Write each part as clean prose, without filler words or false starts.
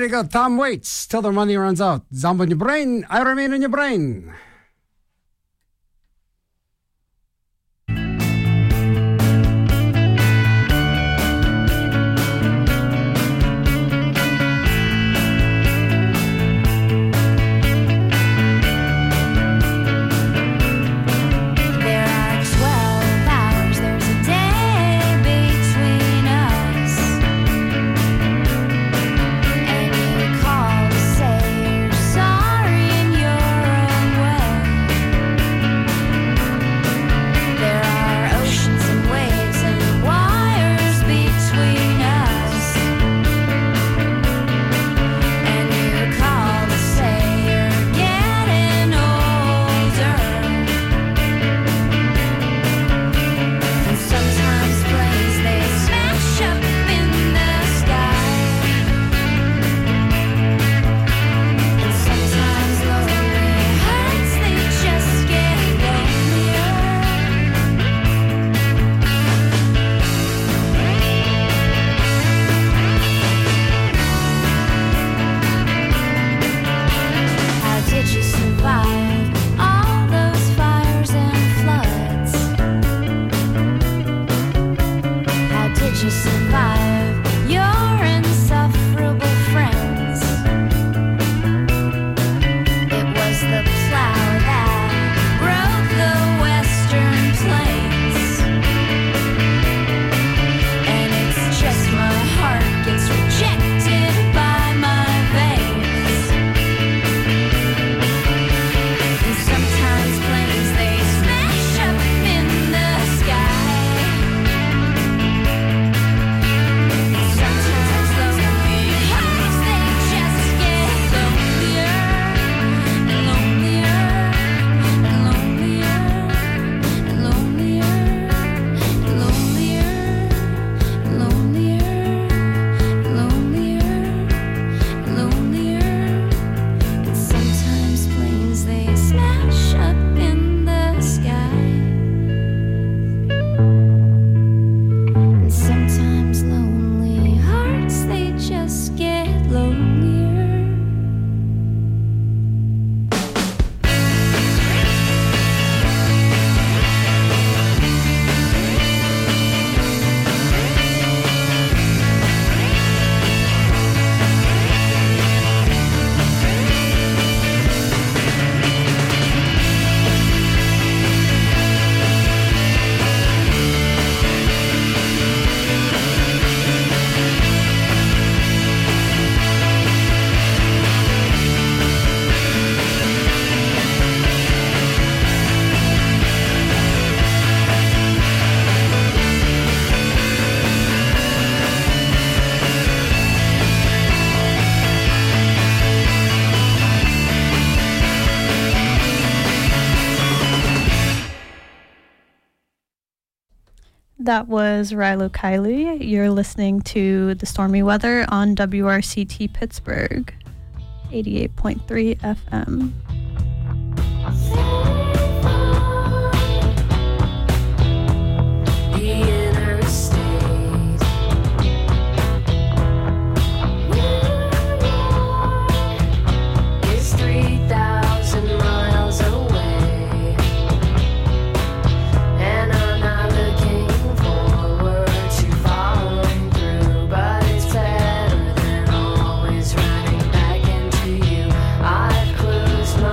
to go. Tom Waits till their money runs out. Zombo in your brain. I remain in your brain. That was Rilo Kiley. You're listening to The Stormy Weather on WRCT Pittsburgh, 88.3 FM. I've closed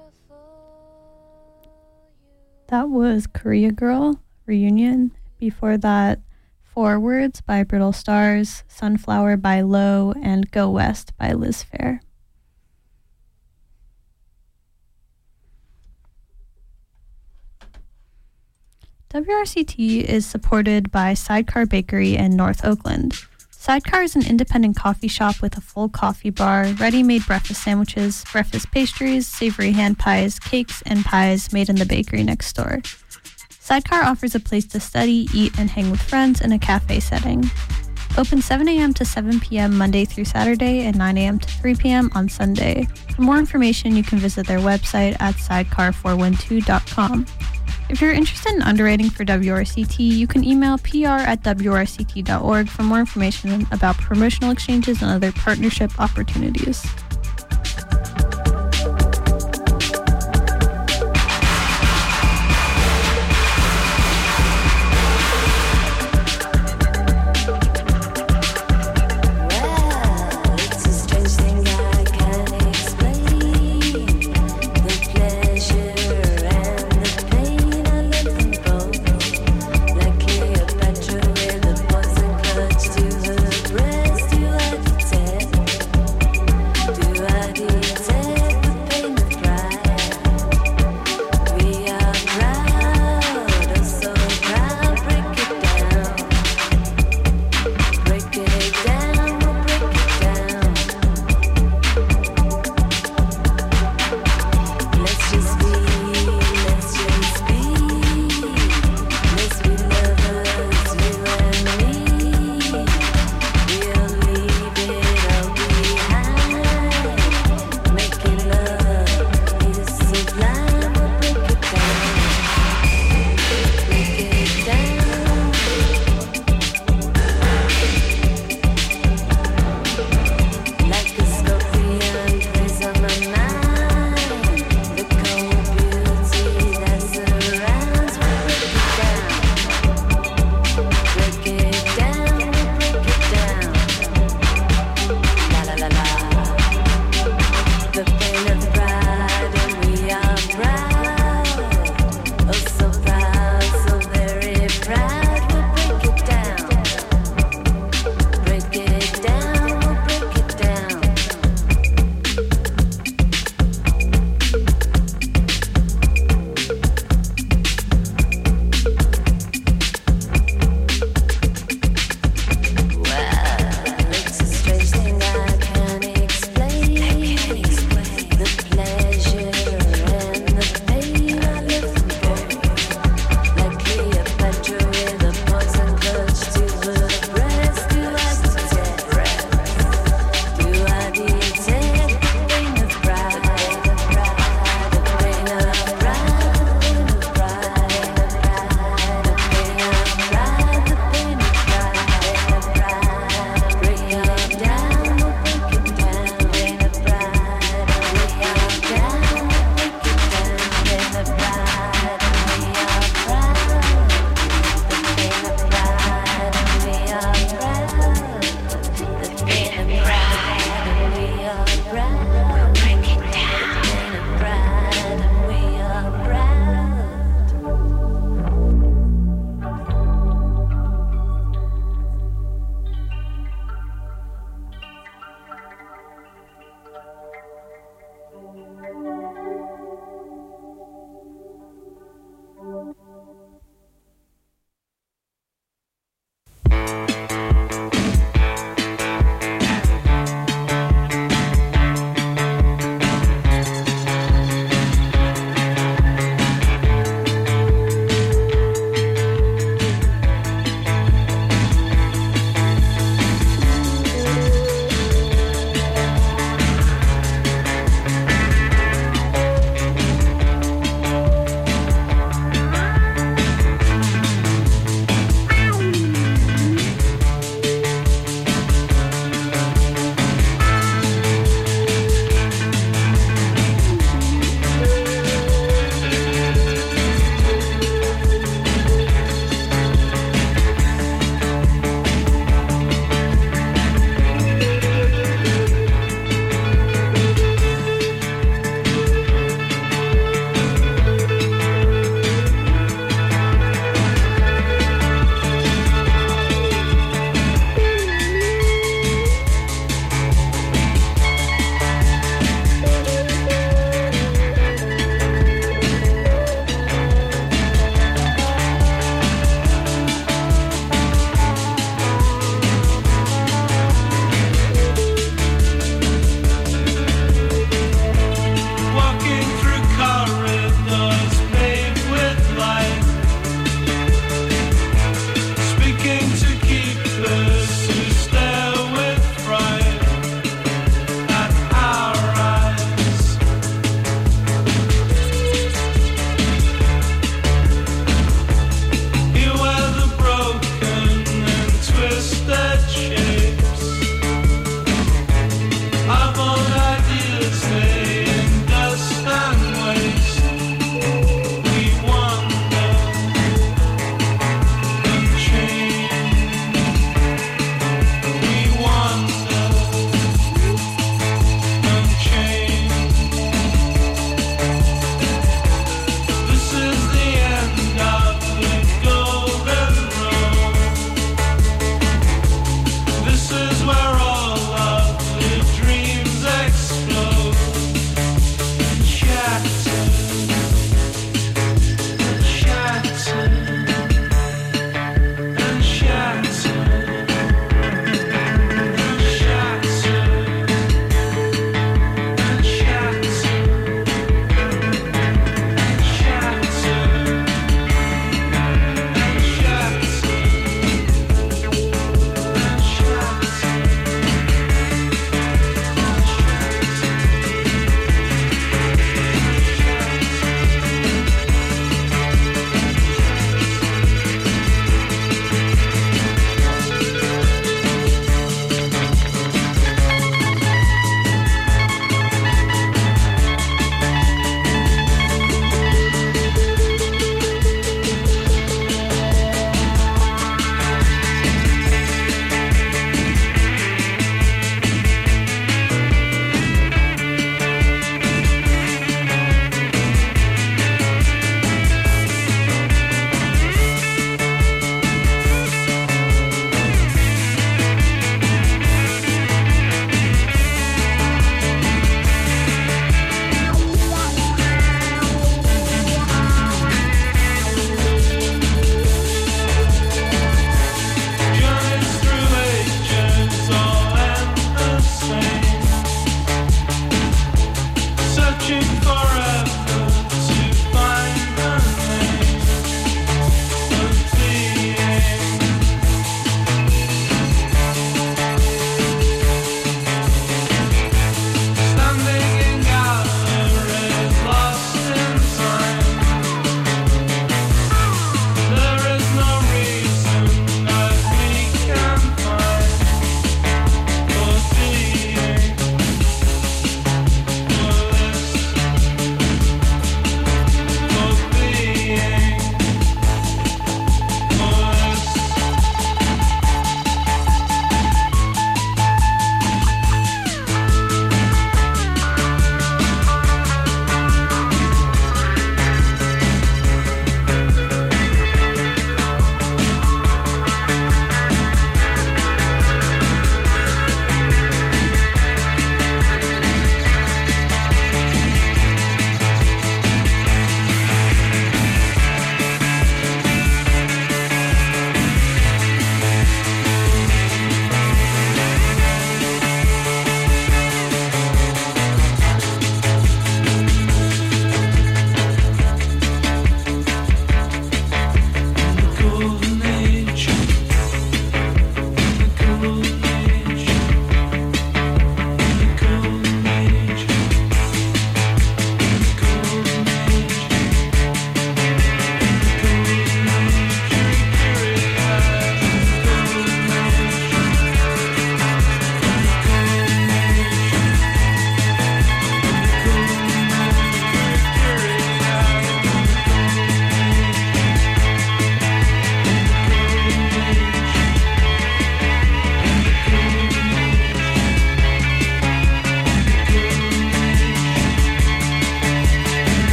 That was Korea Girl, Reunion. Before that, Forwards by Brittle Stars, Sunflower by Low, and Go West by Liz Phair. WRCT is supported by Sidecar Bakery in North Oakland. Sidecar is an independent coffee shop with a full coffee bar, ready-made breakfast sandwiches, breakfast pastries, savory hand pies, cakes, and pies made in the bakery next door. Sidecar offers a place to study, eat, and hang with friends in a cafe setting. Open 7 a.m. to 7 p.m. Monday through Saturday and 9 a.m. to 3 p.m. on Sunday. For more information, you can visit their website at sidecar412.com. If you're interested in underwriting for WRCT, you can email pr@wrct.org for more information about promotional exchanges and other partnership opportunities. Do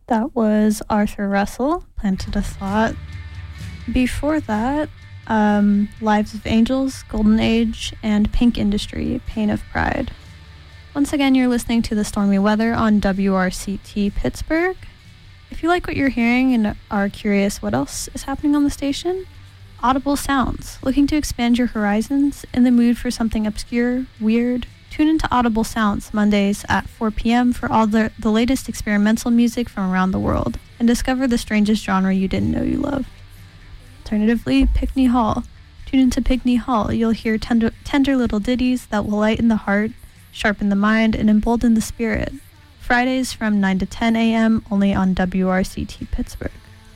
That was Arthur Russell, Planted a Thought. Before that, Lives of Angels, Golden Age, and Pink Industry, Pain of Pride. Once again, you're listening to the stormy weather on WRCT Pittsburgh. If you like what you're hearing and are curious what else is happening on the station, Audible Sounds, looking to expand your horizons, in the mood for something obscure, weird, tune into Audible Sounds Mondays at 4 p.m. for all the latest experimental music from around the world, and discover the strangest genre you didn't know you loved. Alternatively, Pickney Hall. Tune into Pickney Hall. You'll hear tender little ditties that will lighten the heart, sharpen the mind, and embolden the spirit. Fridays from 9 to 10 a.m. only on WRCT Pittsburgh.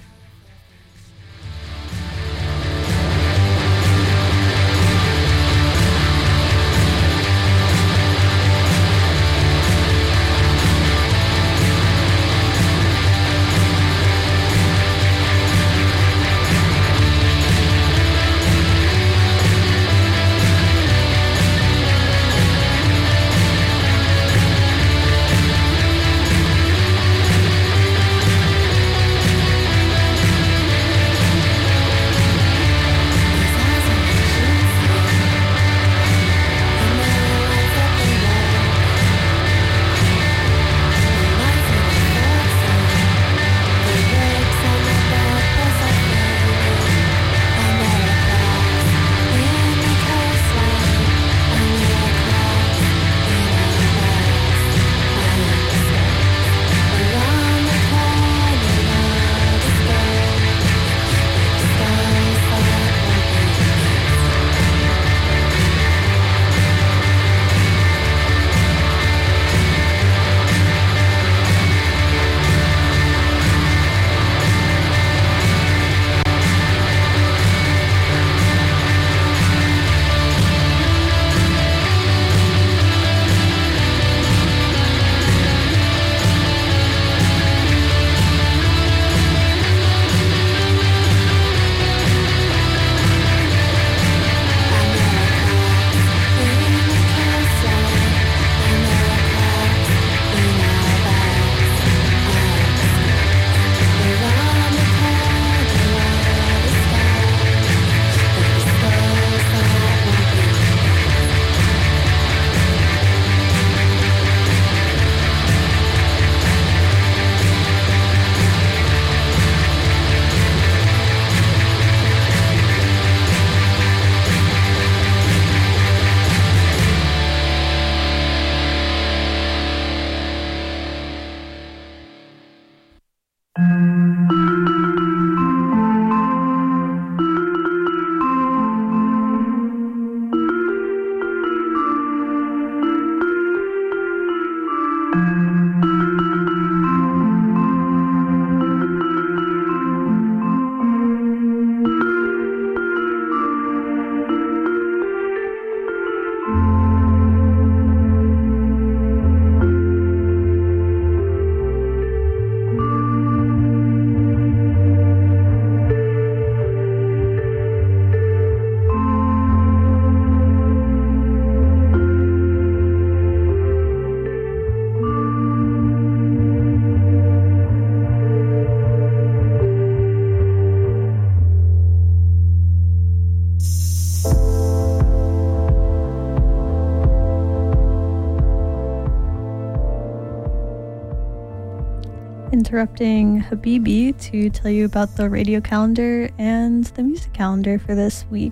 Interrupting Habibi to tell you about the radio calendar and the music calendar for this week.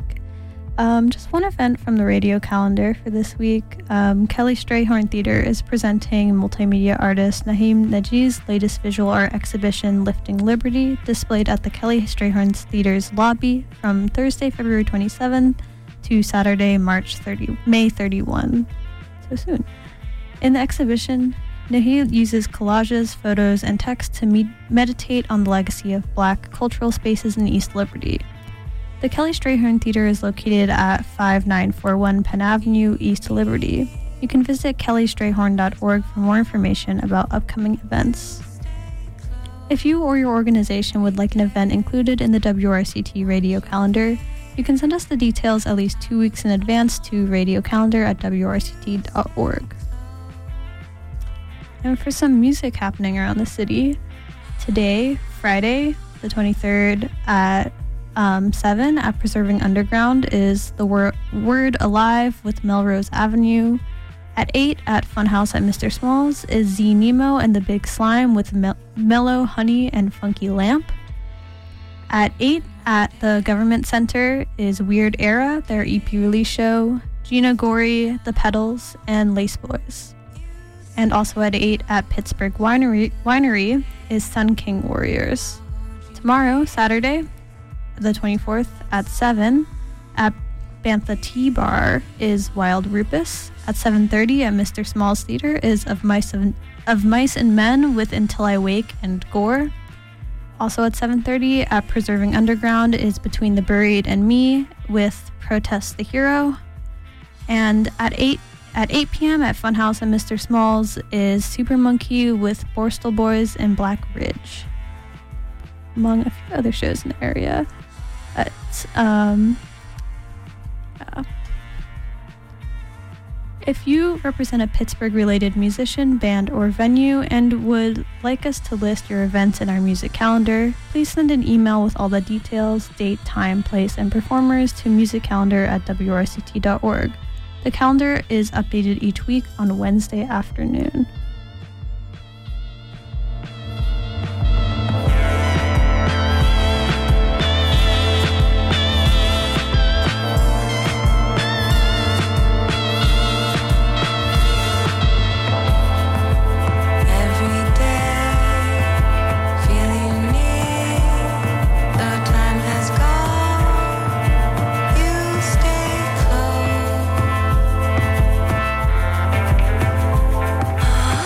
Just one event from the radio calendar for this week. Kelly Strayhorn Theater is presenting multimedia artist Naheem Najee's latest visual art exhibition, Lifting Liberty, displayed at the Kelly Strayhorn Theater's lobby from Thursday, February 27 to Saturday, May 31. So soon. In the exhibition, Naheem uses collages, photos, and text to meditate on the legacy of Black cultural spaces in East Liberty. The Kelly Strayhorn Theater is located at 5941 Penn Avenue, East Liberty. You can visit kellystrayhorn.org for more information about upcoming events. If you or your organization would like an event included in the WRCT radio calendar, you can send us the details at least 2 weeks in advance to radiocalendar@wrct.org. And for some music happening around the city, Today, Friday, the 23rd at 7 at Preserving Underground is The Word Alive with Melrose Avenue. At 8 at Funhouse at Mr. Smalls is Z Nemo and the Big Slime with Mellow Honey and Funky Lamp. At 8 at the Government Center is Weird Era, their EP release show, Gina Gorey, The Pedals, and Lace Boys. And also at 8 at Pittsburgh Winery is Sun King Warriors. Tomorrow, Saturday, the 24th at 7 at Bantha Tea Bar is Wild Rupus. At 7:30 at Mr. Small's Theater is Of Mice and Men with Until I Wake and Gore. Also at 7:30 at Preserving Underground is Between the Buried and Me with Protest the Hero. And at 8 p.m. at Funhouse at Mr. Smalls is Super Monkey with Borstal Boys and Black Ridge, among a few other shows in the area. If you represent a Pittsburgh-related musician, band, or venue and would like us to list your events in our music calendar, please send an email with all the details, date, time, place, and performers to musiccalendar@wrct.org. The calendar is updated each week on Wednesday afternoon. Stay close.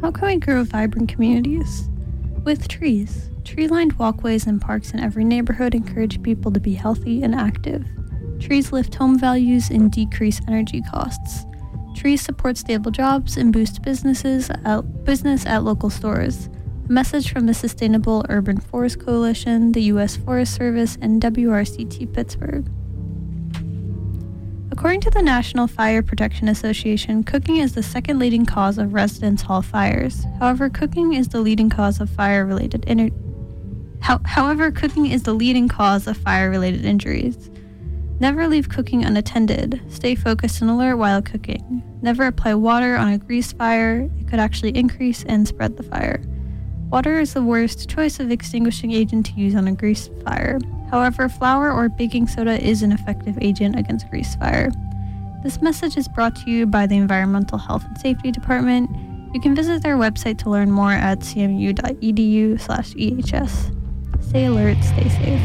How can we grow vibrant communities? With trees. Tree-lined walkways and parks in every neighborhood encourage people to be healthy and active. Trees lift home values and decrease energy costs. Trees support stable jobs and boost business at local stores. A message from the Sustainable Urban Forest Coalition, the U.S. Forest Service, and WRCT Pittsburgh. According to the National Fire Protection Association, cooking is the second leading cause of residence hall fires. However, cooking is the leading cause of fire-related injuries. Never leave cooking unattended. Stay focused and alert while cooking. Never apply water on a grease fire. It could actually increase and spread the fire. Water is the worst choice of extinguishing agent to use on a grease fire. However, flour or baking soda is an effective agent against grease fire. This message is brought to you by the Environmental Health and Safety Department. You can visit their website to learn more at cmu.edu/EHS. Stay alert, stay safe.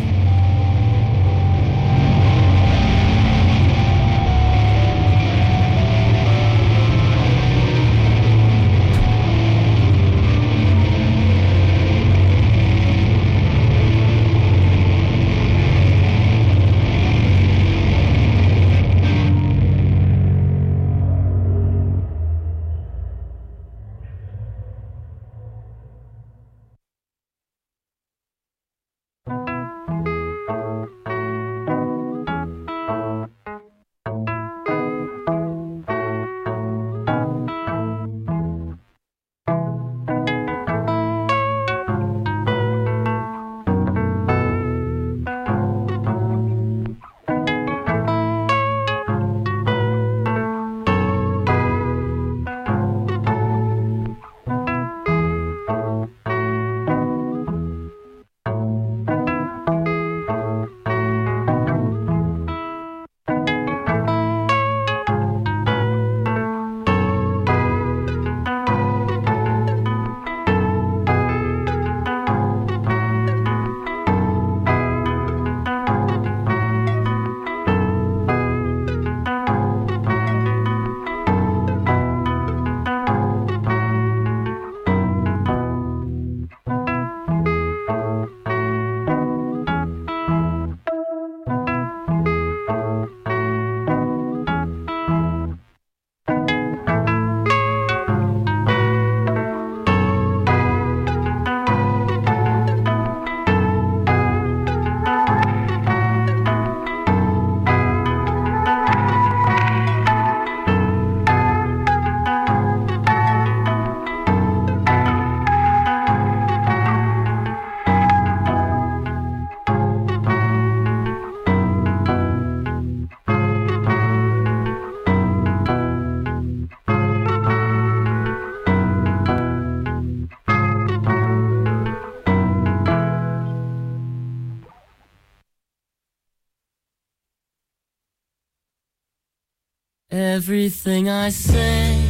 Everything I say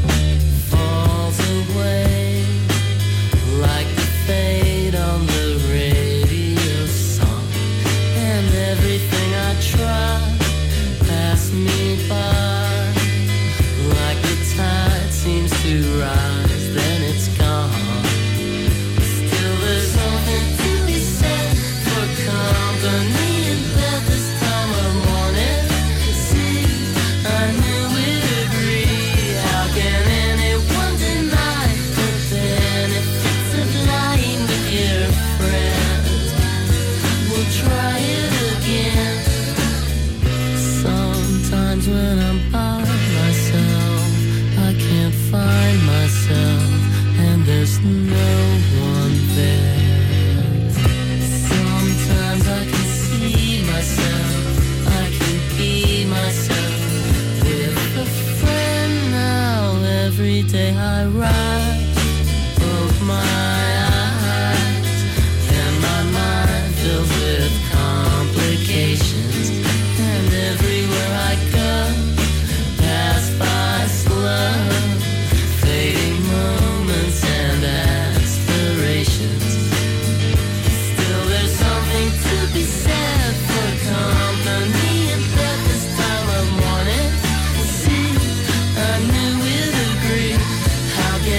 falls away like the fade on the radio song, and everything I try pass me by like the tide seems to rise, then it's gone. Still there's something to be said for company in bed this time of morning. See, I knew we'd agree. How can anyone deny the benefits of lying with your friends? We'll try it again. Sometimes when I'm by myself, I can't find myself, and there's no one there. Sometimes I can see myself, I can be myself with a friend now. Every day I rise, open my eyes, and my mind fills with complications, and everywhere I go, pass by slow, fading moments and aspirations. Still there's something to be said for company in bed this time of morning. See, I knew we'd agree. How can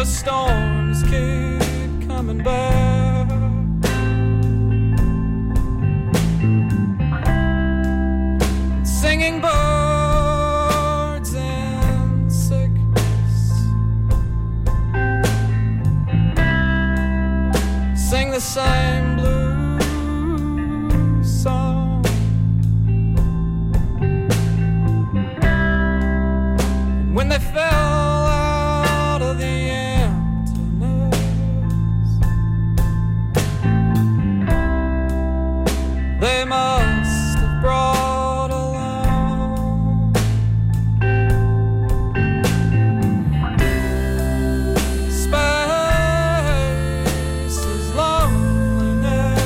the storms keep coming back. Singing birds in sickness sing the same blue song. When they fell out of the emptiness, they must have brought along space's loneliness,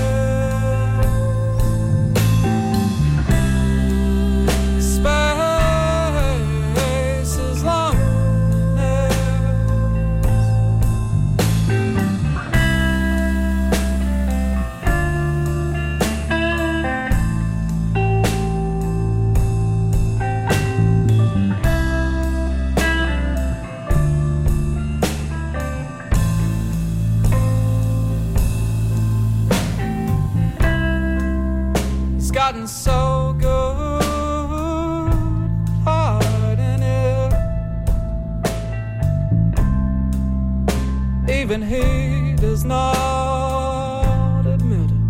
space's loneliness. It's gotten so good hiding it. Even he does not admit it.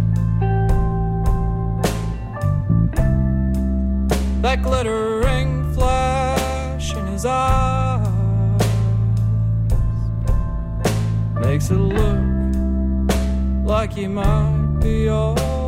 That glittering flash in his eyes makes it look like he might be all